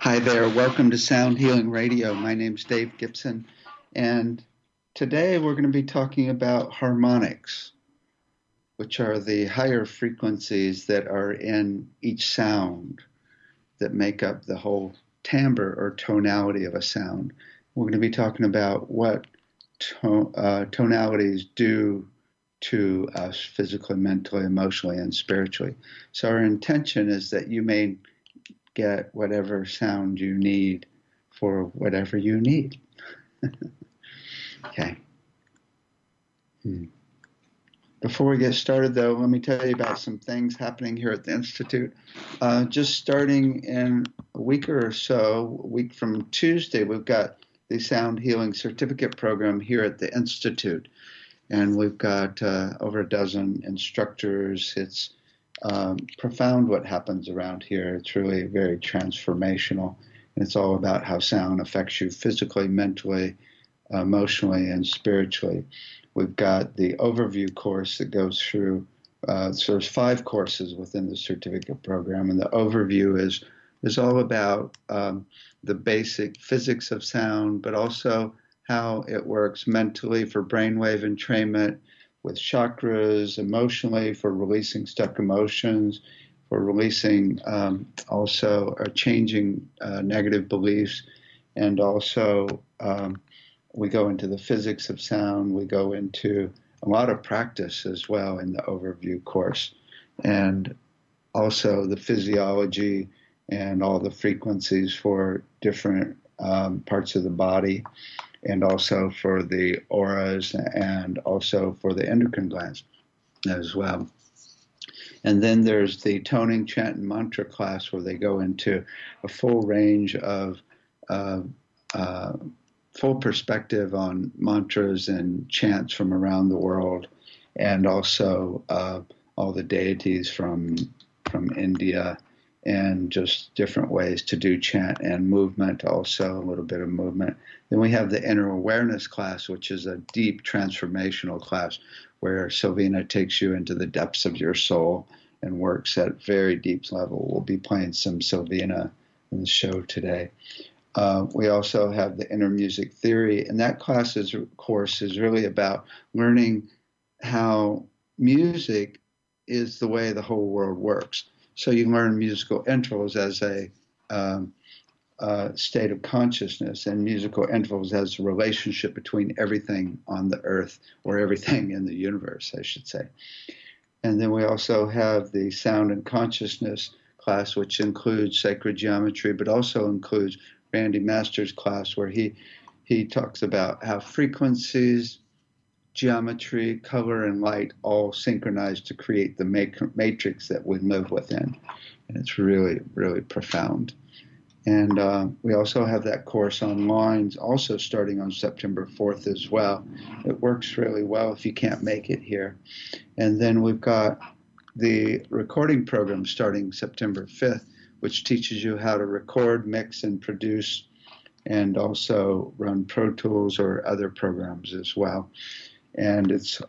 Hi there, welcome to Sound Healing Radio. My name's Dave Gibson, and today we're going to be talking about harmonics, which are the higher frequencies that are in each sound that make up the whole timbre or tonality of a sound. We're going to be talking about what tonalities do to us physically, mentally, emotionally, and spiritually. So our intention is that you may get whatever sound you need for whatever you need. Okay. Before we get started, though, let me tell you about some things happening here at the Institute. Just starting in a week or so, a week from Tuesday, we've got the Sound Healing Certificate Program here at the Institute. And we've got over a dozen instructors. It's profound what happens around here. It's really very transformational. And it's all about how sound affects you physically, mentally, emotionally, and spiritually. We've got the overview course that goes through, so there's 5 courses within the certificate program, and the overview is all about the basic physics of sound, but also how it works mentally for brainwave entrainment, with chakras, emotionally for releasing stuck emotions, for releasing also or changing negative beliefs, and also we go into the physics of sound. We go into a lot of practice as well in the overview course, and also the physiology and all the frequencies for different parts of the body, and also for the auras, and also for the endocrine glands as well. And then there's the toning, chant, and mantra class, where they go into a full range of full perspective on mantras and chants from around the world, and also all the deities from India, and just different ways to do chant and movement, also a little bit of movement. Then we have the inner awareness class, which is a deep transformational class where Silvina takes you into the depths of your soul and works at very deep level. We'll be playing some Silvina in the show today. We also have the inner music theory, and that course is really about learning how music is the way the whole world works. So you learn musical intervals as a state of consciousness, and musical intervals as a relationship between everything on the earth, or everything in the universe, I should say. And then we also have the sound and consciousness class, which includes sacred geometry, but also includes Randy Master's class, where he talks about how frequencies, geometry, color, and light all synchronize to create the matrix that we live within. And it's really, really profound. And we also have that course online, also starting on September 4th as well. It works really well if you can't make it here. And then we've got the recording program starting September 5th, which teaches you how to record, mix, and produce, and also run Pro Tools or other programs as well. And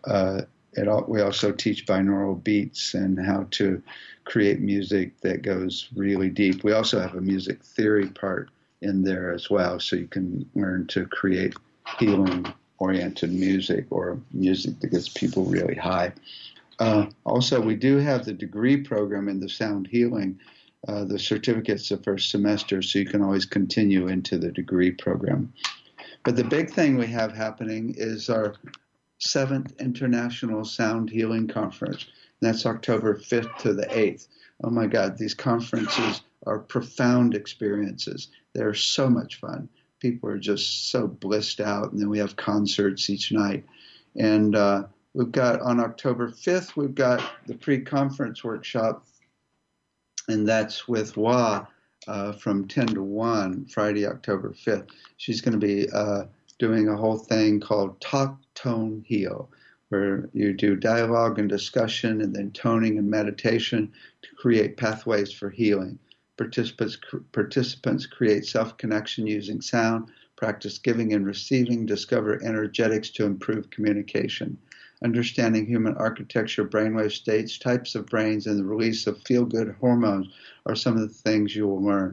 we also teach binaural beats and how to create music that goes really deep. We also have a music theory part in there as well, so you can learn to create healing-oriented music, or music that gets people really high. Also, we do have the degree program in the sound healing. The certificate's the first semester, so you can always continue into the degree program. But the big thing we have happening is our 7th International Sound Healing Conference. And that's October 5th to the 8th. Oh my God, these conferences are profound experiences. They're so much fun. People are just so blissed out. And then we have concerts each night. And we've got, on October 5th, we've got the pre-conference workshop. And that's with Wa from 10 to 1, Friday, October 5th. She's going to be doing a whole thing called Talk, Tone, Heal, where you do dialogue and discussion, and then toning and meditation to create pathways for healing. Participants create self-connection using sound, practice giving and receiving, discover energetics to improve communication. Understanding human architecture, brainwave states, types of brains, and the release of feel-good hormones are some of the things you will learn.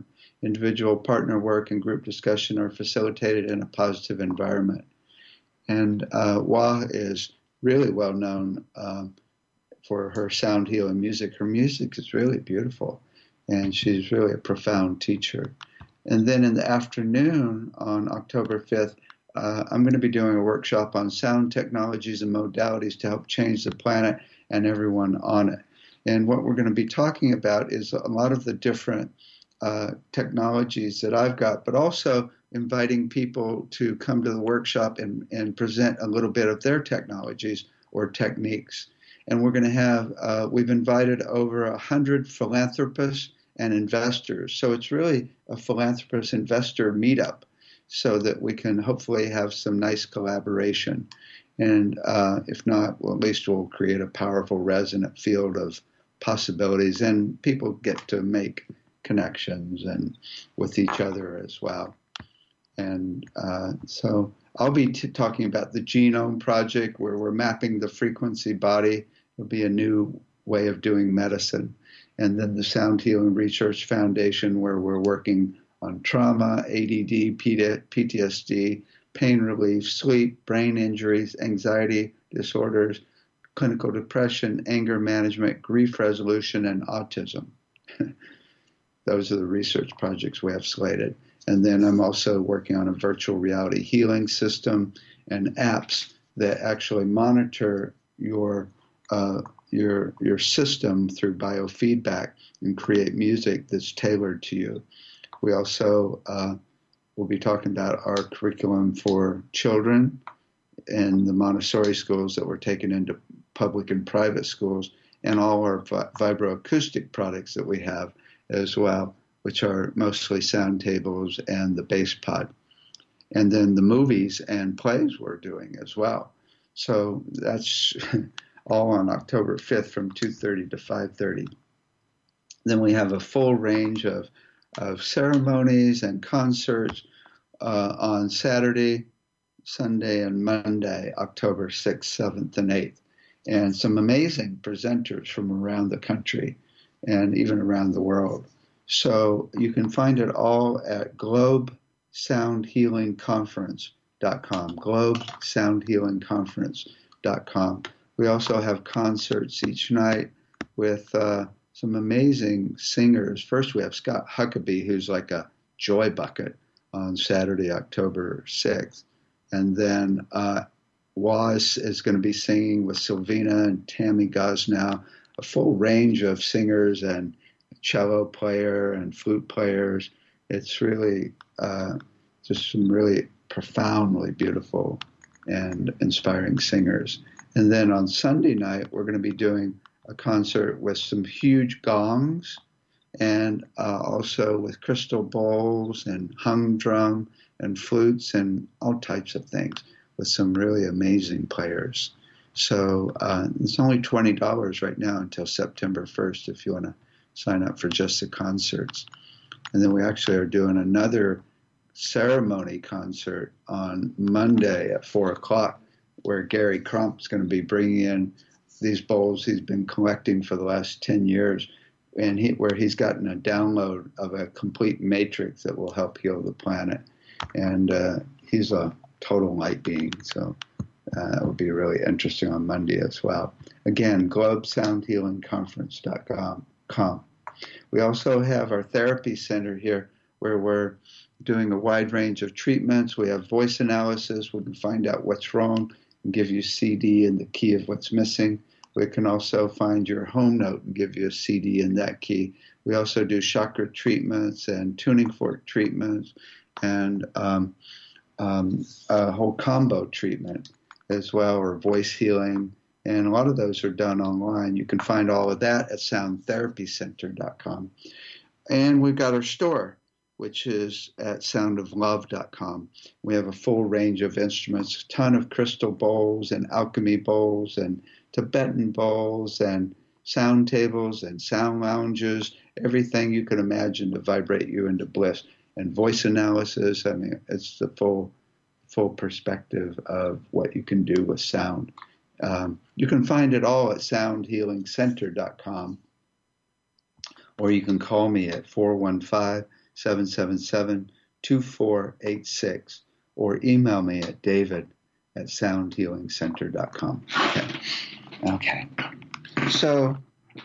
Individual partner work and group discussion are facilitated in a positive environment. And Wah is really well known for her sound healing music. Her music is really beautiful, and she's really a profound teacher. And then in the afternoon on October 5th, I'm going to be doing a workshop on sound technologies and modalities to help change the planet and everyone on it. And what we're going to be talking about is a lot of the different technologies that I've got, but also inviting people to come to the workshop and present a little bit of their technologies or techniques. And we're going to have, we've invited over 100 philanthropists and investors. So it's really a philanthropist investor meetup so that we can hopefully have some nice collaboration. And if not, well, at least we'll create a powerful resonant field of possibilities, and people get to make connections and with each other as well. And so I'll be talking about the Genome Project, where we're mapping the frequency body. It'll be a new way of doing medicine. And then the Sound Healing Research Foundation, where we're working on trauma, ADD, PTSD, pain relief, sleep, brain injuries, anxiety disorders, clinical depression, anger management, grief resolution, and autism. Those are the research projects we have slated. And then I'm also working on a virtual reality healing system and apps that actually monitor your system through biofeedback and create music that's tailored to you. We also will be talking about our curriculum for children in the Montessori schools that we're taking into public and private schools, and all our vibroacoustic products that we have as well, which are mostly sound tables and the bass pod. And then the movies and plays we're doing as well. So that's all on October 5th from 2:30 to 5:30. Then we have a full range of ceremonies and concerts on Saturday, Sunday, and Monday, October 6th, 7th, and 8th. And some amazing presenters from around the country and even around the world. So you can find it all at globesoundhealingconference.com, globesoundhealingconference.com. We also have concerts each night with some amazing singers. First, we have Scott Huckabee, who's like a joy bucket on Saturday, October 6th. And then Waz is going to be singing with Sylvina and Tammy Gosnow, a full range of singers and cello player and flute players. It's really just some really profoundly beautiful and inspiring singers. And then on Sunday night, we're going to be doing a concert with some huge gongs and also with crystal bowls and hung drum and flutes and all types of things with some really amazing players. So it's only $20 right now until September 1st if you want to sign up for just the concerts. And then we actually are doing another ceremony concert on Monday at 4 o'clock where Gary Crump's going to be bringing in these bowls he's been collecting for the last 10 years, and where he's gotten a download of a complete matrix that will help heal the planet. And he's a total light being, so that will be really interesting on Monday as well. Again, globesoundhealingconference.com. We also have our therapy center here where we're doing a wide range of treatments. We have voice analysis. We can find out what's wrong and give you CD and the key of what's missing. We can also find your home note and give you a CD in that key. We also do chakra treatments and tuning fork treatments and a whole combo treatment as well, or voice healing. And a lot of those are done online. You can find all of that at soundtherapycenter.com. And we've got our store, which is at soundoflove.com. We have a full range of instruments, a ton of crystal bowls and alchemy bowls and Tibetan bowls and sound tables and sound lounges, everything you can imagine to vibrate you into bliss. And voice analysis, I mean, it's the full perspective of what you can do with sound. You can find it all at soundhealingcenter.com, or you can call me at 777-2486, or email me at david@soundhealingcenter.com. Okay. So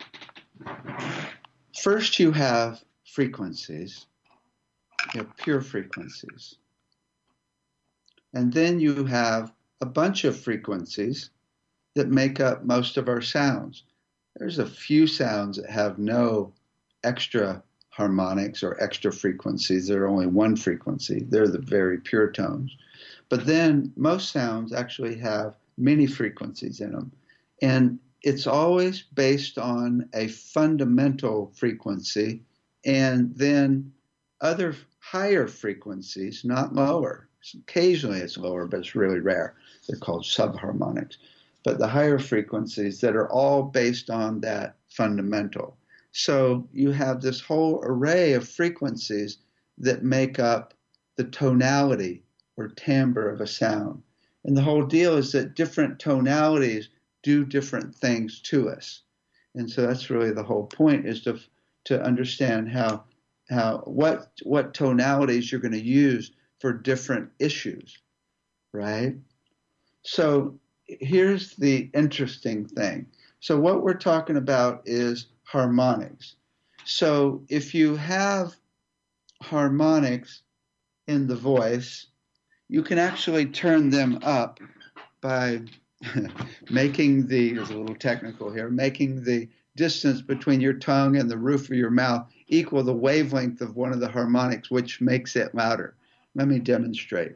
first you have frequencies. You have pure frequencies. And then you have a bunch of frequencies that make up most of our sounds. There's a few sounds that have no extra harmonics or extra frequencies. They're only one frequency. They're the very pure tones. But then most sounds actually have many frequencies in them. And it's always based on a fundamental frequency and then other higher frequencies, not lower. Occasionally it's lower, but it's really rare. They're called subharmonics. But the higher frequencies that are all based on that fundamental. So you have this whole array of frequencies that make up the tonality or timbre of a sound. And the whole deal is that different tonalities do different things to us. And so that's really the whole point, is to understand what tonalities you're going to use for different issues, right? So here's the interesting thing. So what we're talking about is harmonics. So if you have harmonics in the voice, you can actually turn them up by making it's a little technical here, making the distance between your tongue and the roof of your mouth equal the wavelength of one of the harmonics, which makes it louder. Let me demonstrate.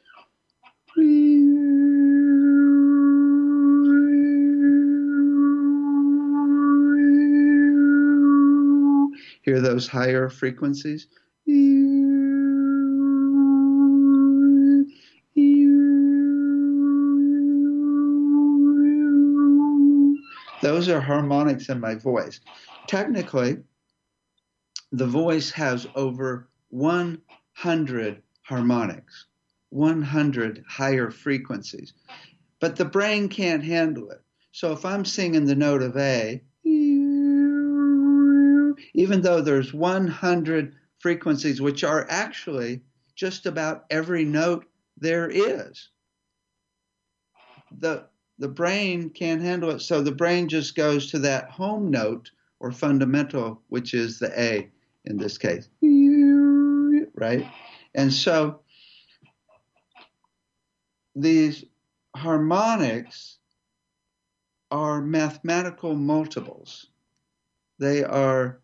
Hear those higher frequencies? Those are harmonics in my voice. Technically, the voice has over 100 harmonics, 100 higher frequencies, but the brain can't handle it. So if I'm singing the note of A, even though there's 100 frequencies, which are actually just about every note there is, the brain can't handle it. So the brain just goes to that home note or fundamental, which is the A in this case, right? And so these harmonics are mathematical multiples. They are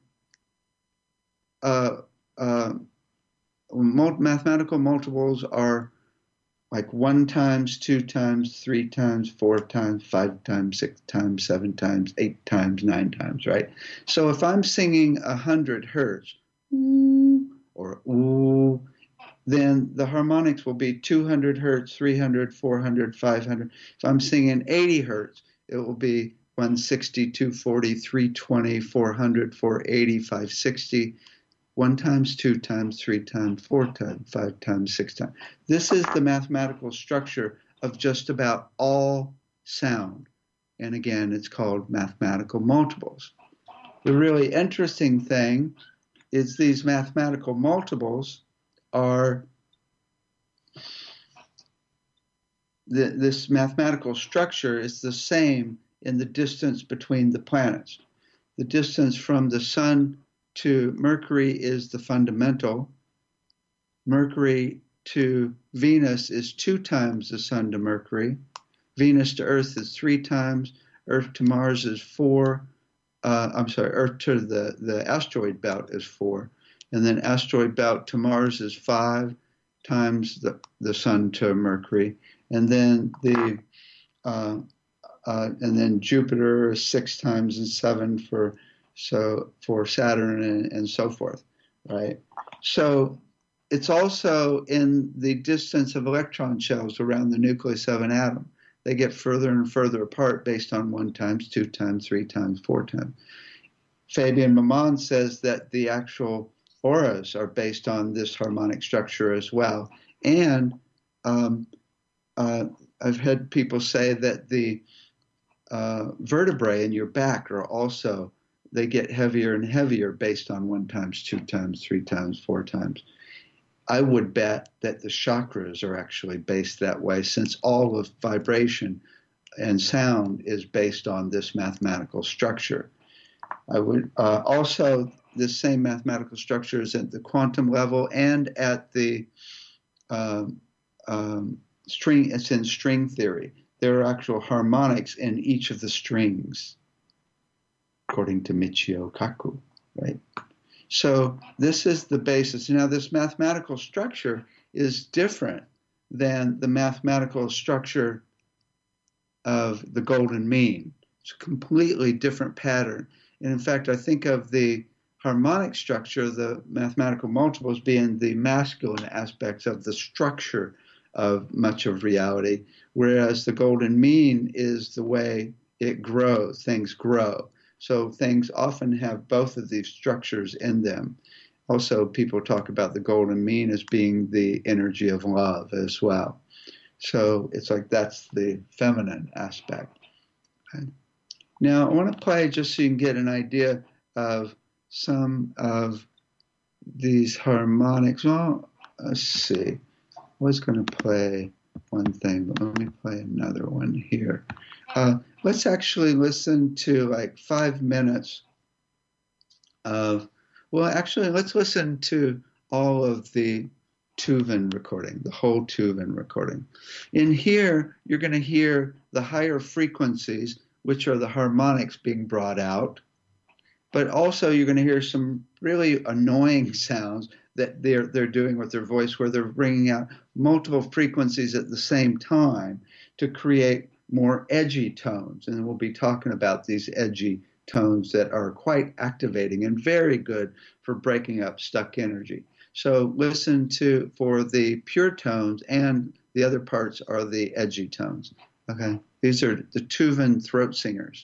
mathematical multiples are like 1 times, 2 times, 3 times, 4 times, 5 times, 6 times, 7 times, 8 times, 9 times, right? So if I'm singing 100 hertz, or ooh, then the harmonics will be 200 hertz, 300, 400, 500. If I'm singing 80 hertz, it will be 160, 240, 320, 400, 480, 560. 1 times, 2 times, 3 times, 4 times, 5 times, 6 times. This is the mathematical structure of just about all sound. And again, it's called mathematical multiples. The really interesting thing is these mathematical multiples are, this mathematical structure is the same in the distance between the planets. The distance from the sun to Mercury is the fundamental. Mercury to Venus is 2 times the sun to Mercury. Venus to Earth is 3 times. Earth to Mars is 4. Earth to the asteroid belt is 4. And then asteroid belt to Mars is 5 times the sun to Mercury. And then and then Jupiter is 6 times and 7 for Saturn and so forth, right? So it's also in the distance of electron shells around the nucleus of an atom. They get further and further apart based on 1 times, 2 times, 3 times, 4 times. Fabien Maman says that the actual auras are based on this harmonic structure as well. And I've had people say that the vertebrae in your back are also they get heavier and heavier based on 1 times, 2 times, 3 times, 4 times. I would bet that the chakras are actually based that way, since all of vibration and sound is based on this mathematical structure. I would also, this same mathematical structure is at the quantum level and at the string. It's in string theory. There are actual harmonics in each of the strings, according to Michio Kaku, right? So this is the basis. Now, this mathematical structure is different than the mathematical structure of the golden mean. It's a completely different pattern. And in fact, I think of the harmonic structure, the mathematical multiples, being the masculine aspects of the structure of much of reality, whereas the golden mean is the way it grows, things grow. So things often have both of these structures in them. Also, people talk about the golden mean as being the energy of love as well. So it's like that's the feminine aspect. Okay. Now, I want to play just so you can get an idea of some of these harmonics. Well, let's see. I was going to play one thing, but let me play another one here. Let's actually listen to like 5 minutes of, well, actually, let's listen to all of the Tuvan recording, the whole Tuvan recording. In here, you're going to hear the higher frequencies, which are the harmonics being brought out, but also you're going to hear some really annoying sounds that they're doing with their voice, where they're bringing out multiple frequencies at the same time to create more edgy tones. And we'll be talking about these edgy tones that are quite activating and very good for breaking up stuck energy. So listen for the pure tones, and the other parts are the edgy tones. Okay, these are the Tuvan throat singers.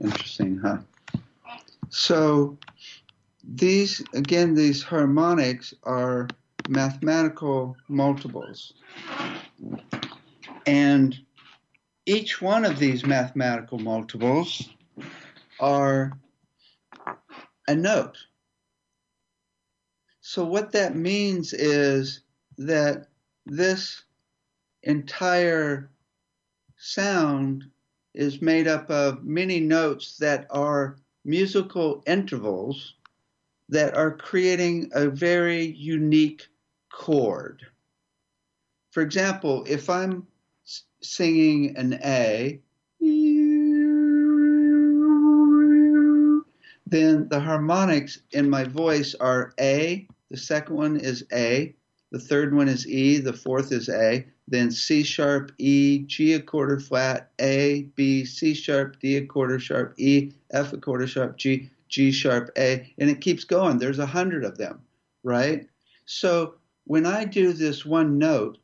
Interesting, huh? So these harmonics are mathematical multiples. And each one of these mathematical multiples are a note. So what that means is that this entire sound is made up of many notes that are musical intervals that are creating a very unique chord. For example, if I'm singing an A, then the harmonics in my voice are A, the second one is A, the third one is E, the fourth is A, then C sharp, E, G a quarter flat, A, B, C sharp, D a quarter sharp, E, F a quarter sharp, G, G sharp, A, and it keeps going. There's 100 of them, right? So when I do this one note,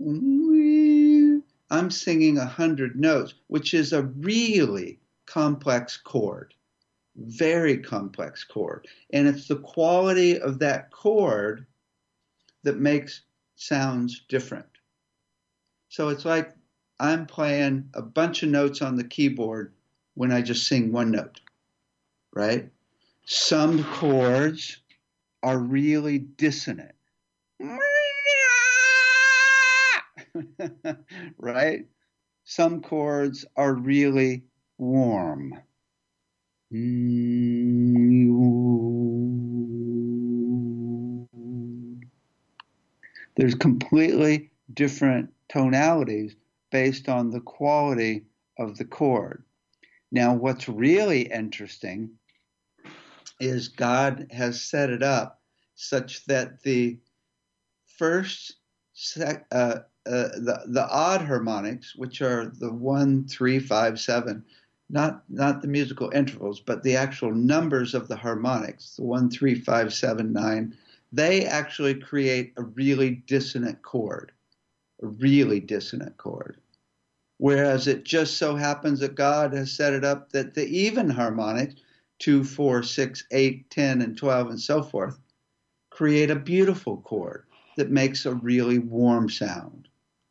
I'm singing 100 notes, which is a really complex chord, very complex chord. And it's the quality of that chord that makes sounds different. So it's like I'm playing a bunch of notes on the keyboard when I just sing one note, right? Some chords are really dissonant. Right? Some chords are really warm. There's completely different tonalities based on the quality of the chord. Now, what's really interesting is God has set it up such that the first the odd harmonics, which are the 1, 3, 5, 7, not the musical intervals, but the actual numbers of the harmonics, the 1, 3, 5, 7, 9, they actually create a really dissonant chord, Whereas it just so happens that God has set it up that the even harmonics, 2, 4, 6, 8, 10, and 12, and so forth, create a beautiful chord that makes a really warm sound.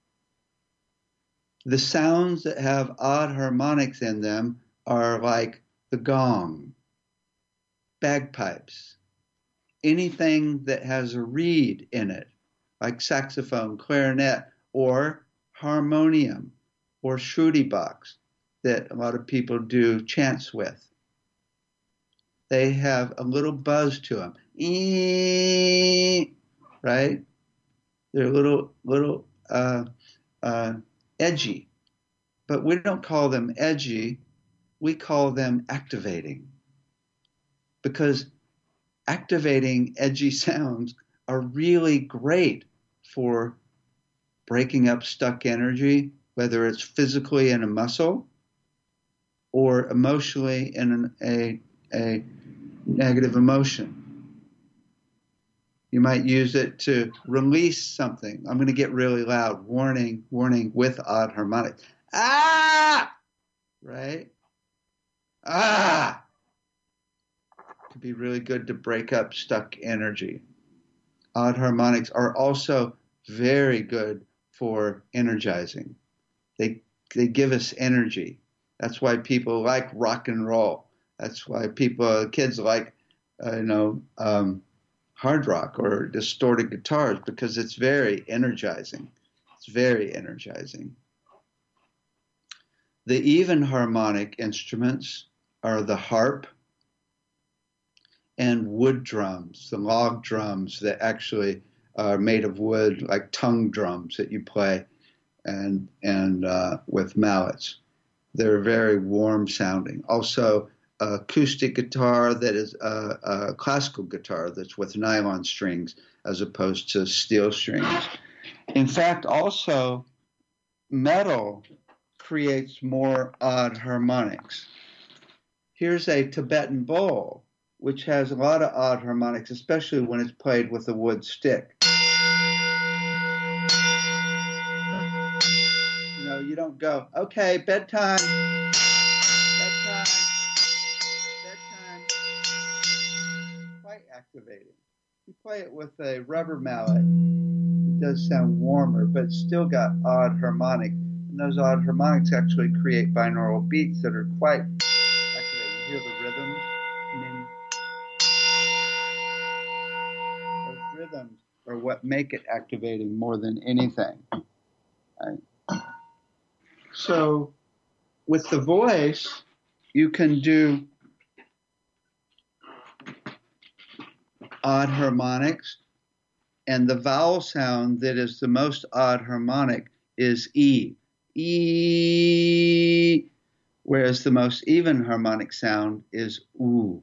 The sounds that have odd harmonics in them are like the gong, bagpipes, anything that has a reed in it, like saxophone, clarinet, or harmonium, or shruti box that a lot of people do chants with. They have a little buzz to them, right? They're a little edgy, but we don't call them edgy. We call them activating, because activating edgy sounds are really great for breaking up stuck energy, whether it's physically in a muscle or emotionally in a negative emotion. You might use it to release something. I'm going to get really loud. Warning, warning, with odd harmonics. Ah! Right? Ah! It could be really good to break up stuck energy. Odd harmonics are also very good for energizing. They give us energy. That's why people like rock and roll. That's why kids like, hard rock or distorted guitars, because it's very energizing. It's very energizing. The even harmonic instruments are the harp and wood drums, the log drums that actually are made of wood, like tongue drums that you play and with mallets. They're very warm sounding. Also, acoustic guitar that is a classical guitar that's with nylon strings as opposed to steel strings. In fact, also, metal creates more odd harmonics. Here's a Tibetan bowl, which has a lot of odd harmonics, especially when it's played with a wood stick. You don't go, okay, bedtime. activating. You play it with a rubber mallet, it does sound warmer, but it's still got odd harmonics. And those odd harmonics actually create binaural beats that are quite activating. You hear the rhythms? Those rhythms are what make it activating more than anything. Right? So with the voice, you can do odd harmonics, and the vowel sound that is the most odd harmonic is E. E, whereas the most even harmonic sound is oo.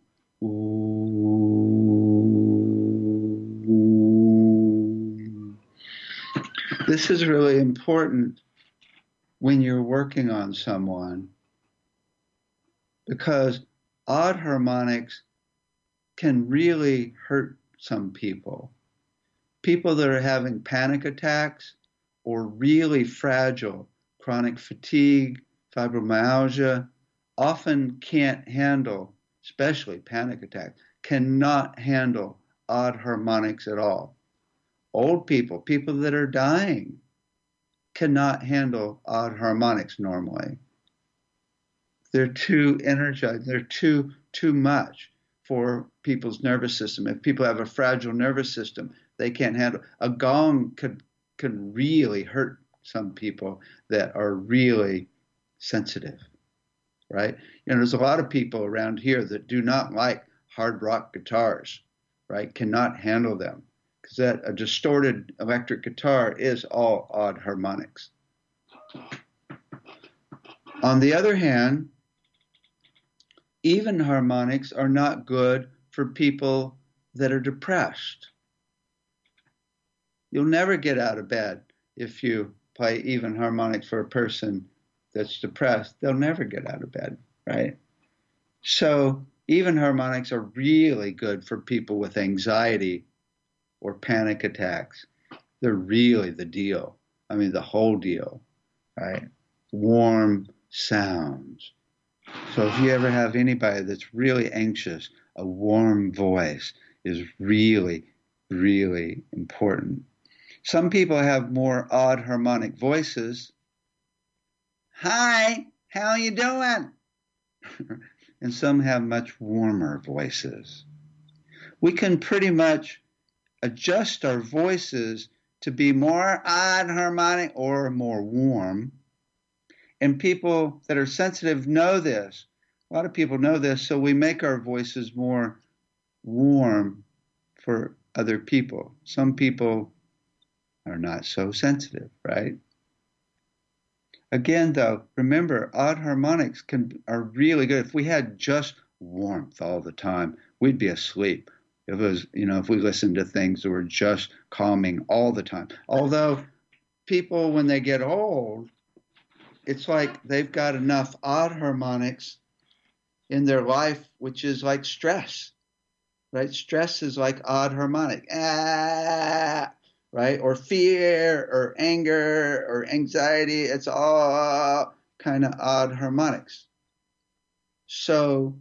Ooh. This is really important when you're working on someone, because odd harmonics can really hurt some people. People that are having panic attacks or really fragile chronic fatigue, fibromyalgia, often can't handle, especially panic attacks, cannot handle odd harmonics at all. Old people, people that are dying, cannot handle odd harmonics normally. They're too energized, they're too much for people's nervous system. If people have a fragile nervous system, they can't handle. A gong could really hurt some people that are really sensitive, right? You know, there's a lot of people around here that do not like hard rock guitars, right? Cannot handle them, because that a distorted electric guitar is all odd harmonics. On the other hand, even harmonics are not good for people that are depressed. You'll never get out of bed if you play even harmonics for a person that's depressed. They'll never get out of bed, right? So even harmonics are really good for people with anxiety or panic attacks. They're really the deal. I mean, the whole deal, right? Warm sounds. So if you ever have anybody that's really anxious, a warm voice is really, really important. Some people have more odd harmonic voices. Hi, how you doing? And some have much warmer voices. We can pretty much adjust our voices to be more odd harmonic or more warm. And people that are sensitive know this. A lot of people know this, so we make our voices more warm for other people. Some people are not so sensitive, right? Again, though, remember, odd harmonics are really good. If we had just warmth all the time, we'd be asleep. If it was, if we listened to things that were just calming all the time. Although people, when they get old, it's like they've got enough odd harmonics in their life, which is like stress, right? Stress is like odd harmonic, right? Or fear or anger or anxiety. It's all kind of odd harmonics. So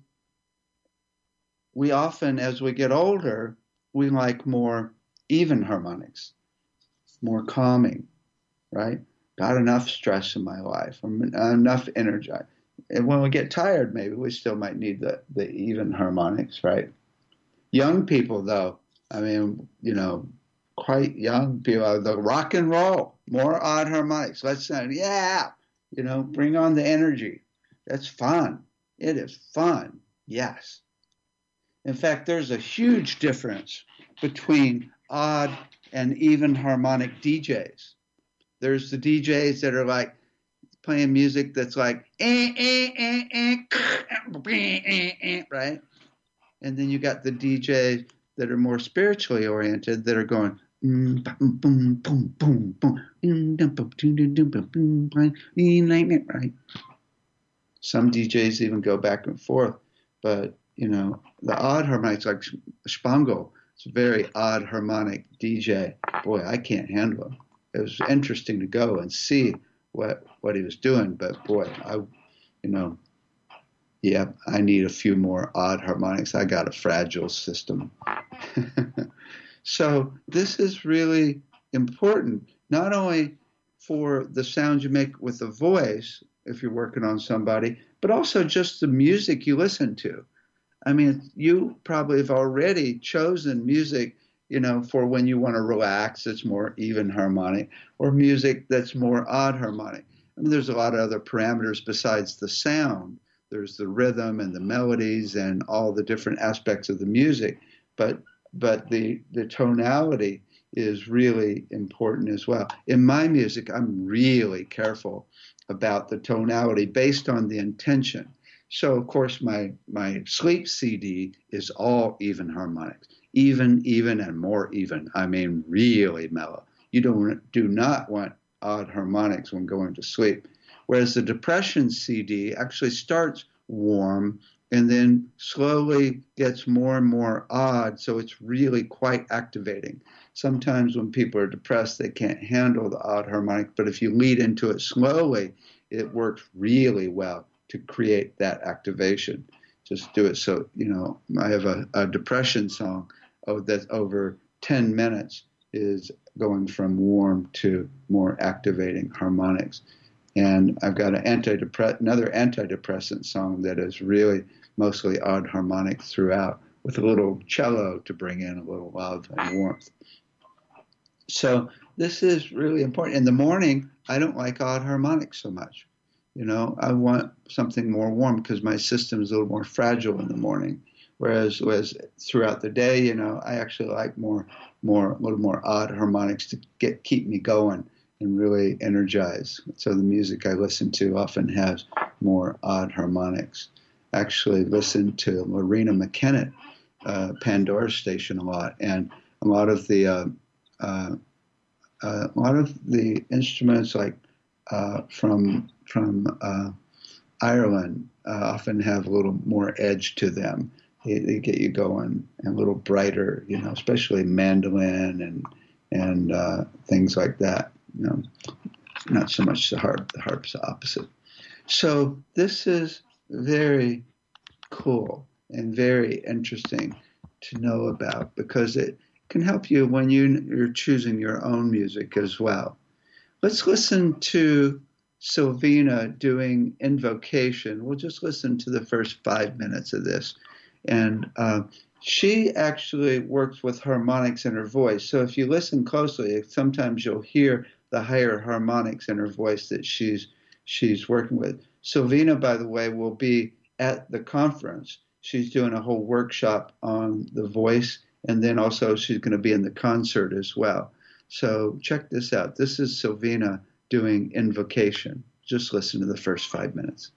we often, as we get older, we like more even harmonics, more calming, right? Got enough stress in my life, enough energy. And when we get tired, maybe we still might need the even harmonics, right? Young people, though, I mean, quite young people, the rock and roll, more odd harmonics. Let's say, bring on the energy. That's fun. It is fun, yes. In fact, there's a huge difference between odd and even harmonic DJs. There's the DJs that are like playing music that's like, right? And then you got the DJs that are more spiritually oriented that are going, right? Some DJs even go back and forth. But, the odd harmonics, like Spango, it's a very odd harmonic DJ. Boy, I can't handle him. It was interesting to go and see what he was doing, but boy, Yeah, I need a few more odd harmonics. I got a fragile system. So this is really important, not only for the sounds you make with the voice if you're working on somebody, but also just the music you listen to. I mean, you probably have already chosen music, for when you want to relax, it's more even harmonic, or music that's more odd harmonic. I mean, there's a lot of other parameters besides the sound. There's the rhythm and the melodies and all the different aspects of the music, but the tonality is really important as well. In my music, I'm really careful about the tonality based on the intention. So, of course, my sleep CD is all even harmonics, even, and more even. I mean, really mellow. You do not want odd harmonics when going to sleep. Whereas the depression CD actually starts warm and then slowly gets more and more odd, so it's really quite activating. Sometimes when people are depressed, they can't handle the odd harmonic, but if you lead into it slowly, it works really well to create that activation. Just do it. So, I have a depression song that's over 10 minutes is going from warm to more activating harmonics. And I've got another antidepressant song that is really mostly odd harmonics throughout, with a little cello to bring in a little love and warmth. So this is really important. In the morning, I don't like odd harmonics so much. I want something more warm because my system is a little more fragile in the morning. Whereas throughout the day, I actually like a little more odd harmonics to keep me going and really energize. So the music I listen to often has more odd harmonics. Actually listen to Lorena McKennitt, Pandora Station a lot, and a lot of the instruments like from Ireland often have a little more edge to them. They get you going and a little brighter, especially mandolin and things like that. Not so much the harp. The harp's the opposite. So this is very cool and very interesting to know about because it can help you when you're choosing your own music as well. Let's listen to Silvina doing Invocation. We'll just listen to the first 5 minutes of this. And she actually works with harmonics in her voice. So if you listen closely, sometimes you'll hear the higher harmonics in her voice that she's working with. Silvina, by the way, will be at the conference. She's doing a whole workshop on the voice, and then also she's going to be in the concert as well. So check this out. This is Silvina doing Invocation. Just listen to the first 5 minutes.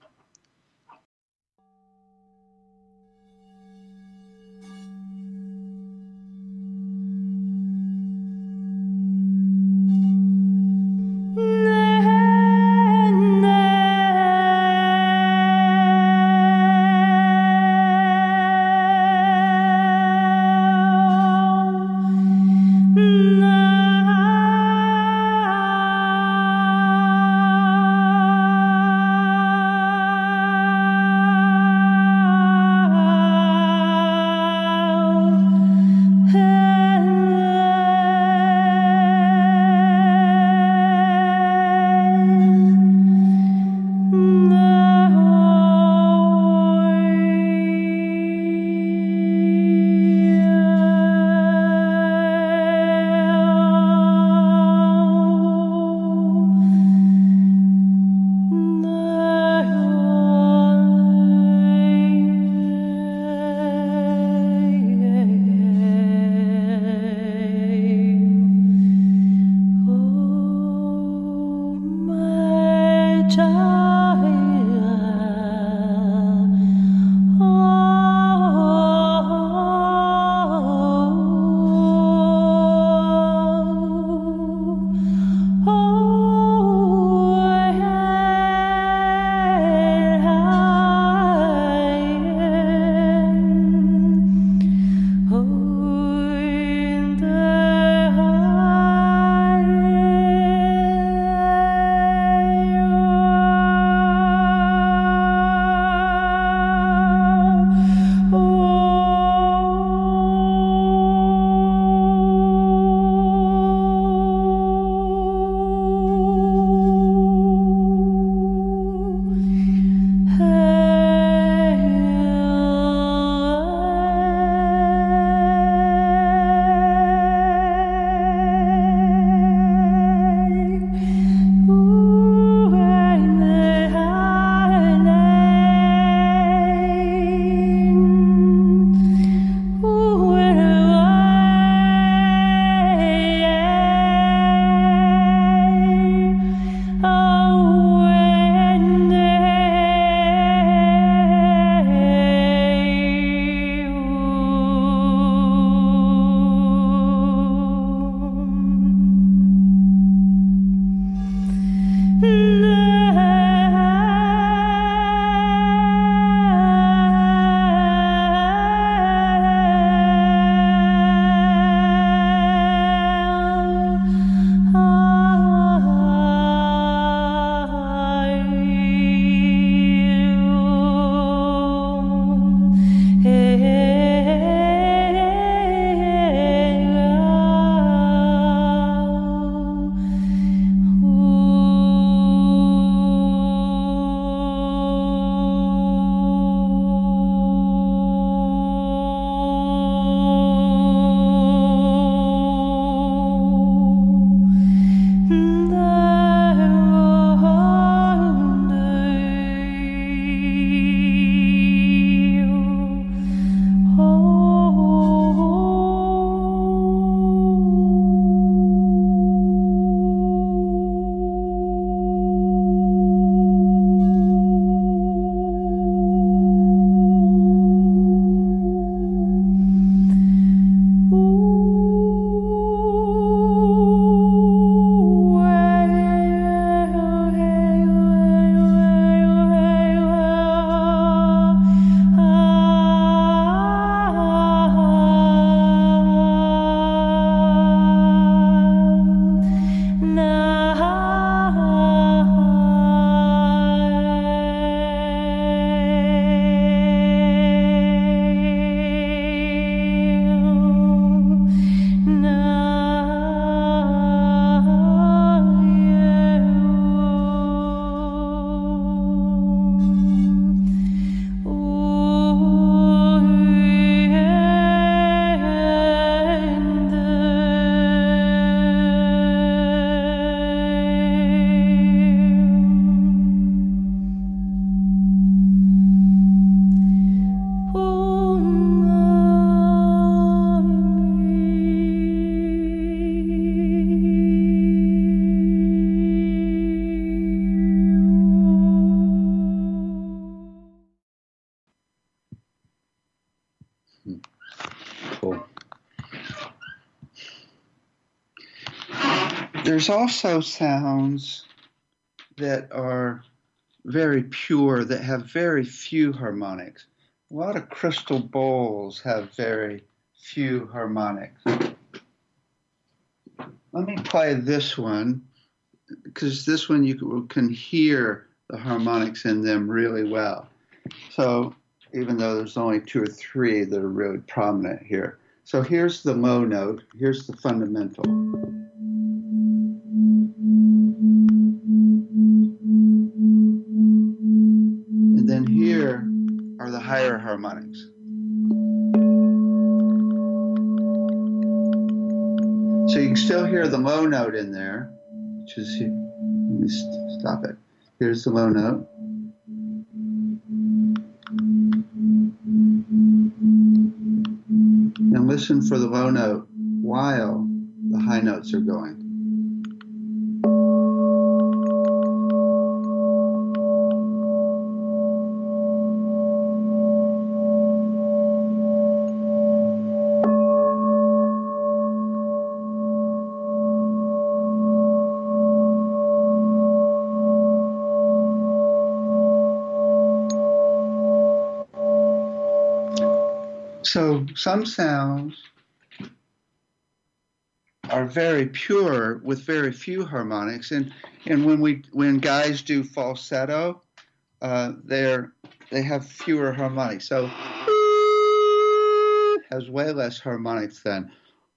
Cool. There's also sounds that are very pure, that have very few harmonics. A lot of crystal bowls have very few harmonics. Let me play this one, because this one you can hear the harmonics in them really well. So even though there's only 2 or 3 that are really prominent here. So here's the low note, here's the fundamental. And then here are the higher harmonics. So you can still hear the low note in there, which is, let me stop it. Here's the low note. And listen for the low note while the high notes are going. So some sounds are very pure with very few harmonics, and when guys do falsetto, they have fewer harmonics. So has way less harmonics than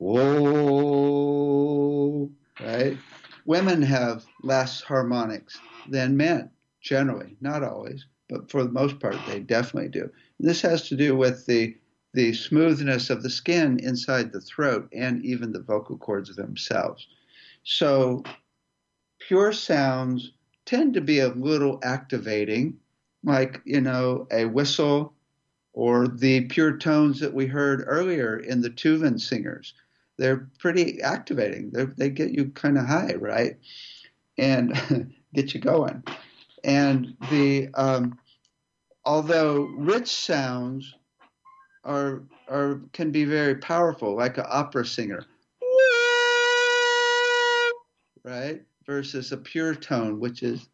whoa, right? Women have less harmonics than men, generally, not always, but for the most part, they definitely do. And this has to do with the smoothness of the skin inside the throat and even the vocal cords themselves. So pure sounds tend to be a little activating, like, a whistle or the pure tones that we heard earlier in the Tuvan singers. They're pretty activating. They get you kind of high, right? And get you going. And although rich sounds can be very powerful, like an opera singer, right? Versus a pure tone, which is,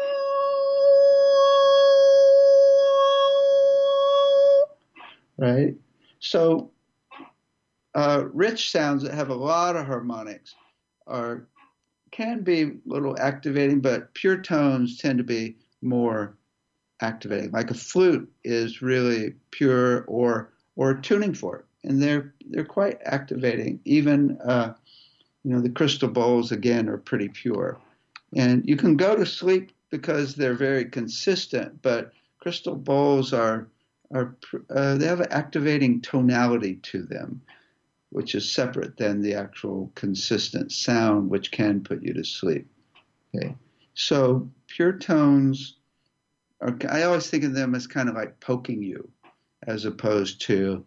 right? So rich sounds that have a lot of harmonics can be a little activating, but pure tones tend to be more activating. Like a flute is really pure, or a tuning fork, and they're quite activating. Even the crystal bowls again are pretty pure, and you can go to sleep because they're very consistent. But crystal bowls they have an activating tonality to them, which is separate than the actual consistent sound, which can put you to sleep. Okay, so pure tones I always think of them as kind of like poking you, as opposed to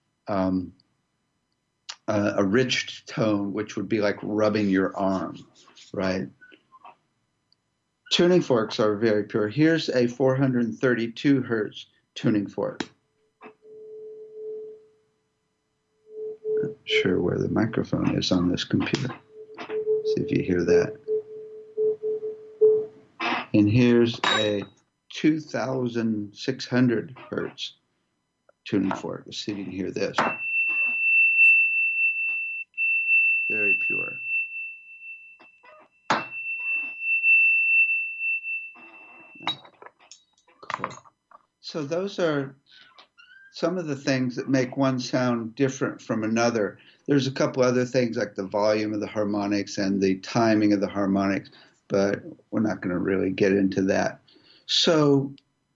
a rich tone, which would be like rubbing your arm, right? Tuning forks are very pure. Here's a 432 hertz tuning fork. Not sure where the microphone is on this computer. See if you hear that. And here's a 2,600 hertz tuning fork. Let's see if you can hear this. Very pure. Cool. So those are some of the things that make one sound different from another. There's a couple other things like the volume of the harmonics and the timing of the harmonics, but we're not going to really get into that. So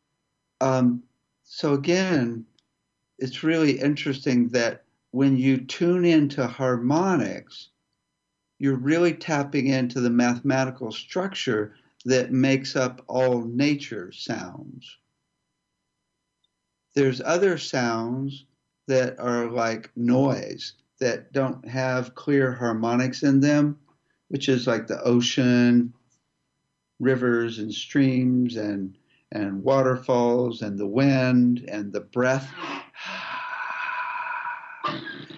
again, it's really interesting that when you tune into harmonics, you're really tapping into the mathematical structure that makes up all nature sounds. There's other sounds that are like noise, that don't have clear harmonics in them, which is like the ocean, rivers and streams and waterfalls and the wind and the breath.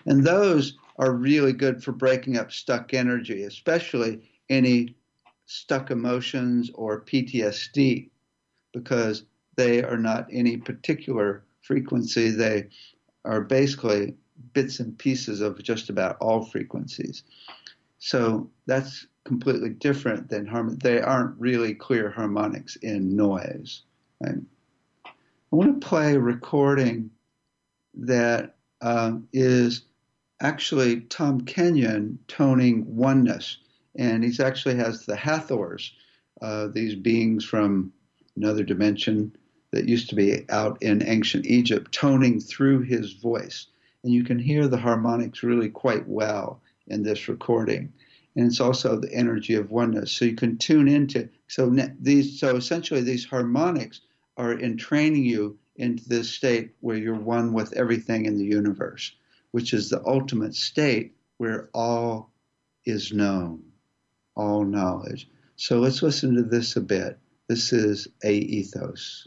And those are really good for breaking up stuck energy, especially any stuck emotions or PTSD, because they are not any particular frequency. They are basically bits and pieces of just about all frequencies. So that's completely different than harmony. They aren't really clear harmonics in noise. Right? I want to play a recording that is actually Tom Kenyon toning oneness. And he actually has the Hathors, these beings from another dimension that used to be out in ancient Egypt, toning through his voice. And you can hear the harmonics really quite well in this recording. And it's also the energy of oneness. So you can tune into, so essentially these harmonics are entraining you into this state where you're one with everything in the universe, which is the ultimate state where all is known, all knowledge. So let's listen to this a bit. This is Aethos.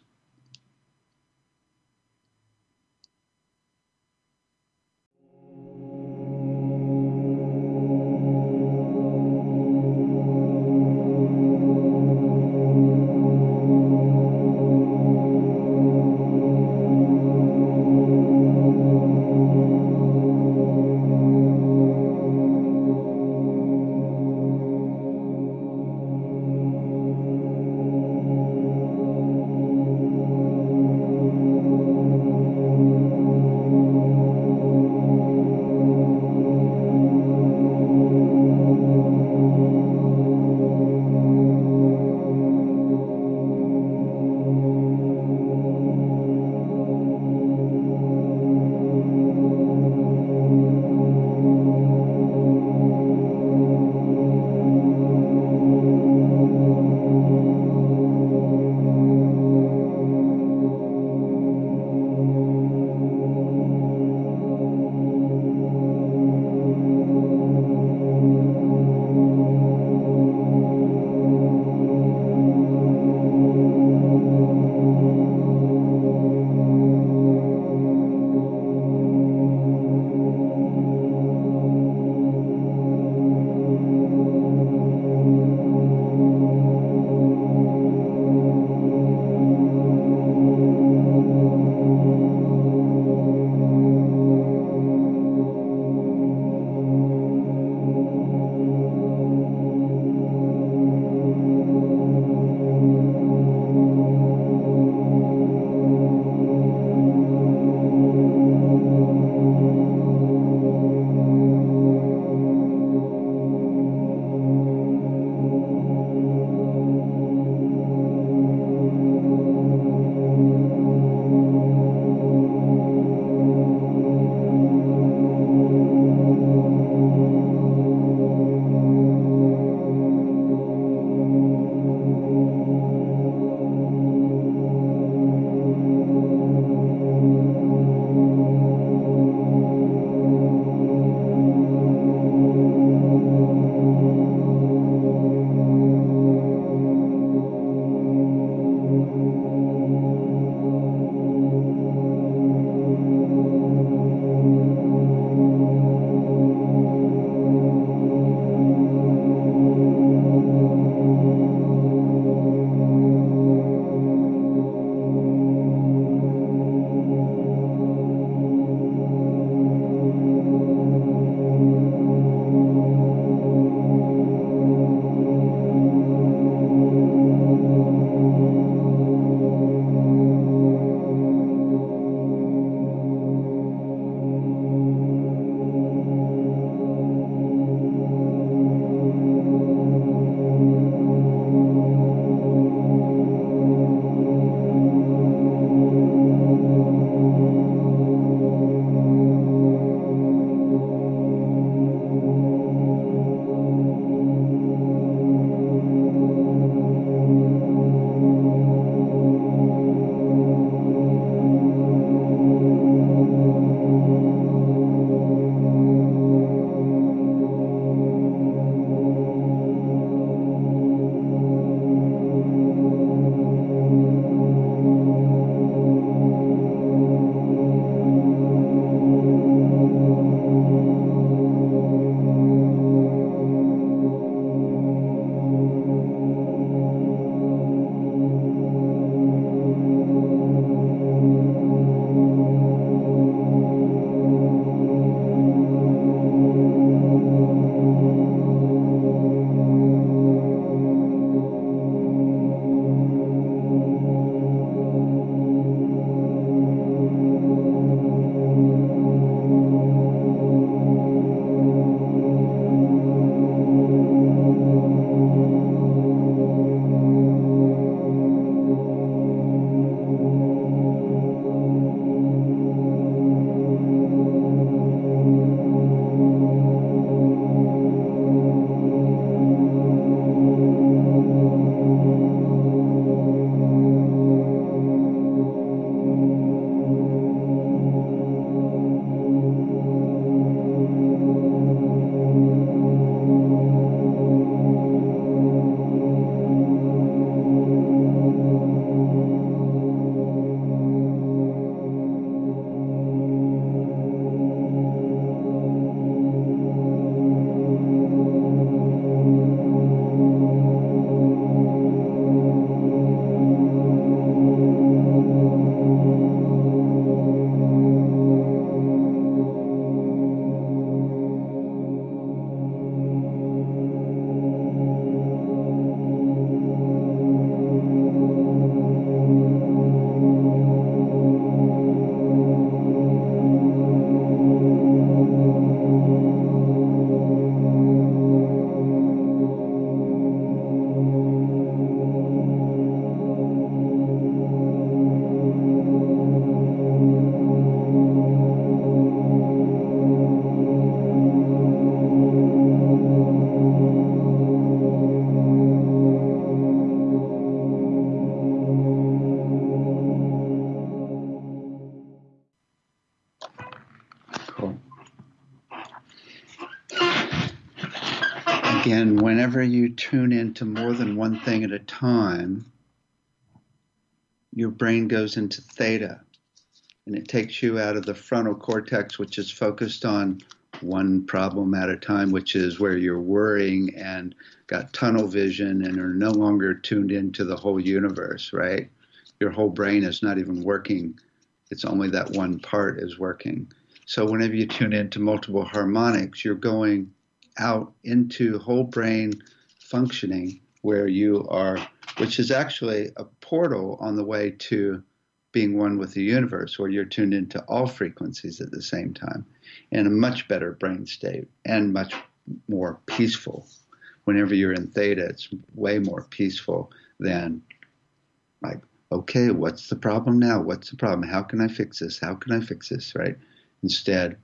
Again, whenever you tune into more than one thing at a time, your brain goes into theta, and it takes you out of the frontal cortex, which is focused on one problem at a time, which is where you're worrying and got tunnel vision and are no longer tuned into the whole universe, right? Your whole brain is not even working. It's only that one part is working. So whenever you tune into multiple harmonics, you're going out into whole brain functioning where you are, which is actually a portal on the way to being one with the universe, where you're tuned into all frequencies at the same time in a much better brain state and much more peaceful. Whenever you're in theta, it's way more peaceful than like, okay, what's the problem now? What's the problem? How can I fix this? How can I fix this, right? Instead,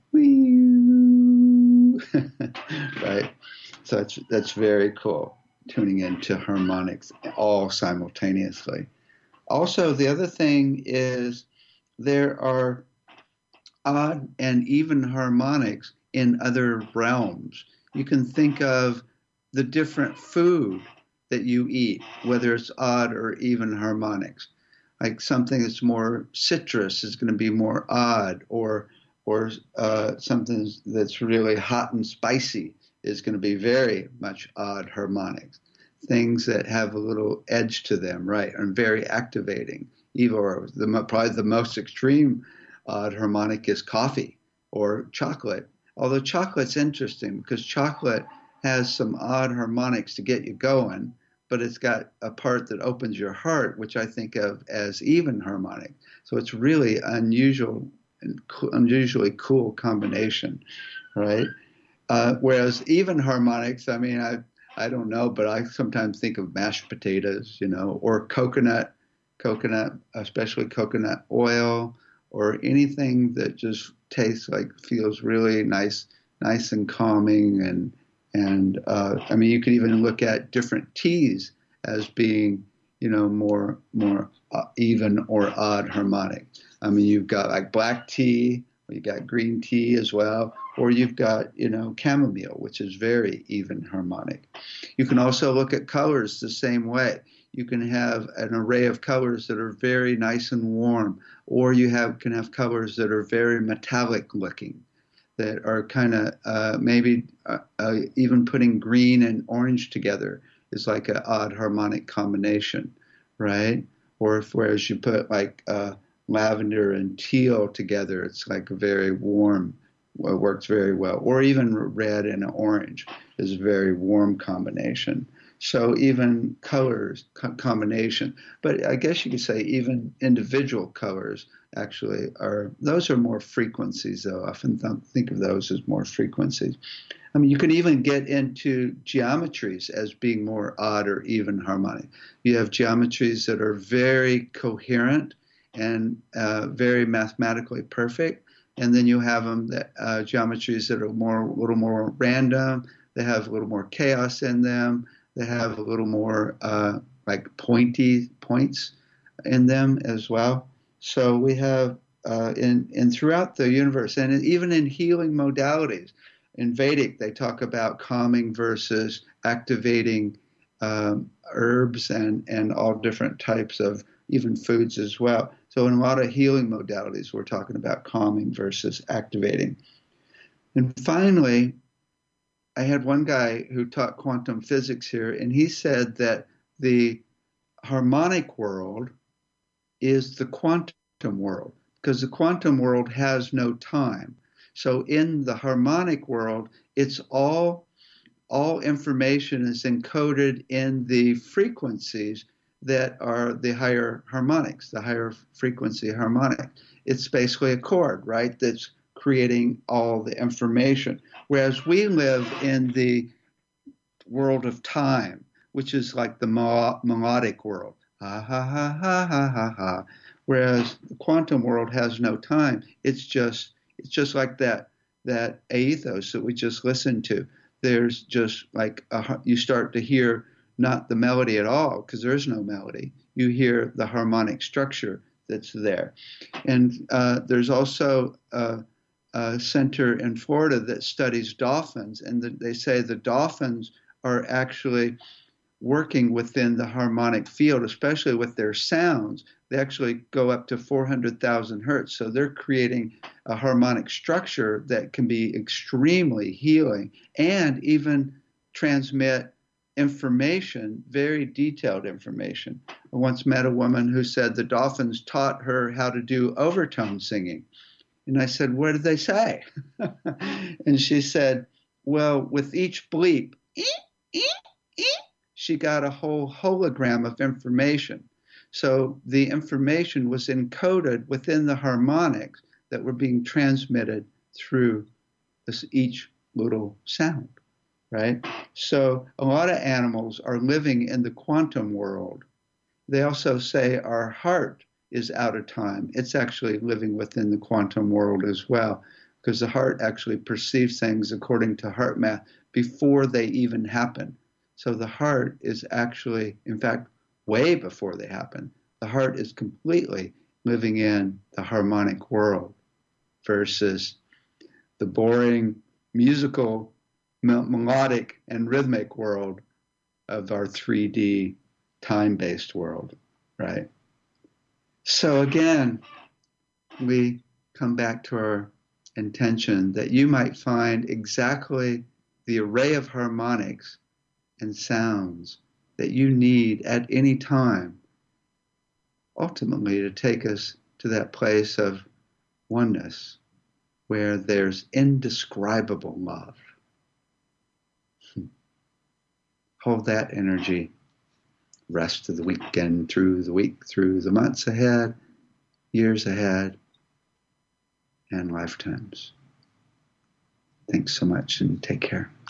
right? So that's very cool, tuning into harmonics all simultaneously. Also, the other thing is there are odd and even harmonics in other realms. You can think of the different food that you eat, whether it's odd or even harmonics. Like something that's more citrus is going to be more odd, or something that's really hot and spicy is going to be very much odd harmonics. Things that have a little edge to them, right, and very activating. Probably the most extreme odd harmonic is coffee or chocolate. Although chocolate's interesting because chocolate has some odd harmonics to get you going, but it's got a part that opens your heart, which I think of as even harmonic. So it's really unusually cool combination, right? Whereas even harmonics, I mean, I don't know, but I sometimes think of mashed potatoes, or coconut, especially coconut oil, or anything that just tastes like, feels really nice and calming. And I mean, you could even look at different teas as being, more even or odd harmonic. I mean, you've got like black tea, or you got green tea as well, or you've got, chamomile, which is very even harmonic. You can also look at colors the same way. You can have an array of colors that are very nice and warm, or you can have colors that are very metallic looking, that are kind of maybe even putting green and orange together is like an odd harmonic combination, right? Or whereas you put like lavender and teal together, it's like a very warm, works very well. Or even red and orange is a very warm combination. So even colors combination, but I guess you could say even individual colors actually those are more frequencies, though. I often think of those as more frequencies. I mean, you can even get into geometries as being more odd or even harmonic. You have geometries that are very coherent and very mathematically perfect, and then you have them geometries that are a little more random. They have a little more chaos in them. They have a little more like pointy points in them as well. So we have in throughout the universe, and even in healing modalities, in Vedic they talk about calming versus activating herbs and all different types of even foods as well. So in a lot of healing modalities, we're talking about calming versus activating. And finally, I had one guy who taught quantum physics here, and he said that the harmonic world is the quantum world, because the quantum world has no time. So in the harmonic world, it's all information is encoded in the frequencies that are the higher harmonics, the higher frequency harmonic. It's basically a chord, right, that's creating all the information. Whereas we live in the world of time, which is like the melodic world. Ha, ha, ha, ha, ha, ha, ha. Whereas the quantum world has no time. It's just like that ethos that we just listened to. There's just like you start to hear not the melody at all, because there's no melody. You hear the harmonic structure that's there. And there's also a center in Florida that studies dolphins, and they say the dolphins are actually working within the harmonic field, especially with their sounds. They actually go up to 400,000 hertz. So they're creating a harmonic structure that can be extremely healing and even transmit information, very detailed information. I once met a woman who said the dolphins taught her how to do overtone singing. And I said, what did they say? And she said, well, with each bleep, she got a whole hologram of information. So the information was encoded within the harmonics that were being transmitted through each little sound, right? So a lot of animals are living in the quantum world. They also say our heart is out of time. It's actually living within the quantum world as well, because the heart actually perceives things according to heart math before they even happen. So the heart is actually, in fact, way before they happen. The heart is completely living in the harmonic world versus the boring musical, melodic, and rhythmic world of our 3D time-based world, right? So again, we come back to our intention that you might find exactly the array of harmonics and sounds that you need at any time, ultimately to take us to that place of oneness where there's indescribable love. Hold that energy rest of the weekend, through the week, through the months ahead, years ahead, and lifetimes. Thanks so much and take care.